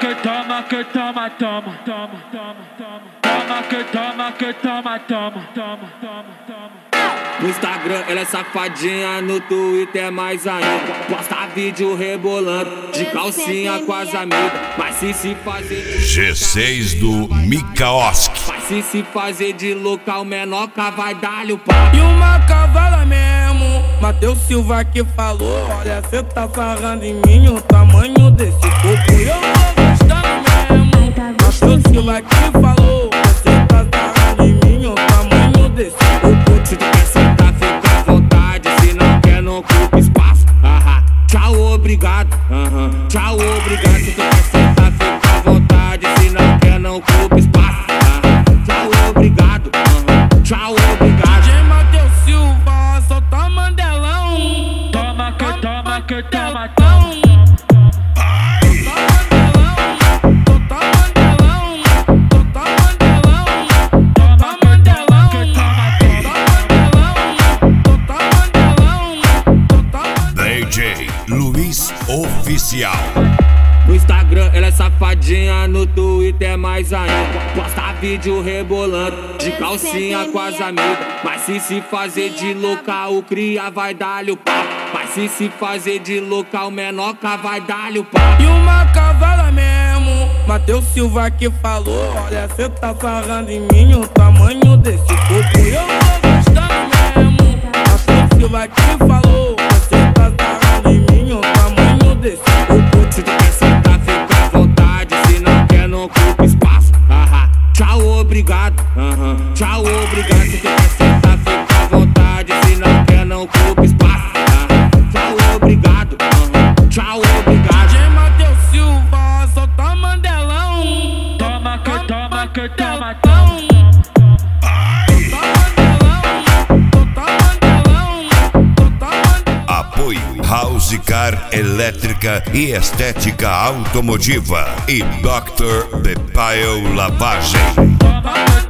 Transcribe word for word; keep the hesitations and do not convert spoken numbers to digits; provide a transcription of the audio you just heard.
que toma, que toma, toma, toma, toma, toma. Toma que toma, que toma, toma, toma, toma, toma. No Instagram ela é safadinha, no Twitter é mais ainda. Posta vídeo rebolando, de calcinha com as amigas. Mas se se fazer de G seis do Mikaosk. Mas se se fazer de local menor, vai dar-lhe o pau. E uma cavala mesmo, Matheus Silva que falou. Olha, cê tá sarrando em mim o tamanho desse corpo. E eu tô gostando mesmo, Matheus Silva que falou. Você tá sarrando em mim o tamanho desse corpo. Se tu quer sentar, fica à vontade. Se não quer, não ocupa espaço. Aham, tchau, obrigado. Aham, tchau, obrigado. Se tu quer sentar, fica à vontade. Se não quer, não ocupa espaço. Aham, tchau, obrigado. Aham, tchau, obrigado. D J Matheus Silva, solta Mandelão. Toma que toma, que toma, toma. D J Luiz Oficial. No Instagram ela é safadinha, no Twitter é mais ainda. Posta vídeo rebolando, de calcinha com as amigas. Mas se se fazer de local, o cria vai dar-lhe o pau. Mas se se fazer de local menor, vai dar-lhe o pau. E uma cavala mesmo, Matheus Silva que falou. Olha, cê tá sarrando em mim o tamanho desse corpo. E eu tô gostando mesmo, Matheus Silva que falou. Você tá sarrando em mim o tamanho desse corpo. Se tu quer sentar, fica à vontade. Se não quer, não ocupa espaço. Aham, tchau, obrigado. Aham, tchau, obrigado. Se tu quer sentar, fica à vontade. Se não quer, não ocupa espaço. Aham, tchau, obrigado. Aham, tchau, obrigado. D J Matheus Silva, solta Mandelão. Toma que toma, que toma, toma. Apoio House Car Elétrica e Estética Automotiva e doutor Bepaio Lavagem. Toma que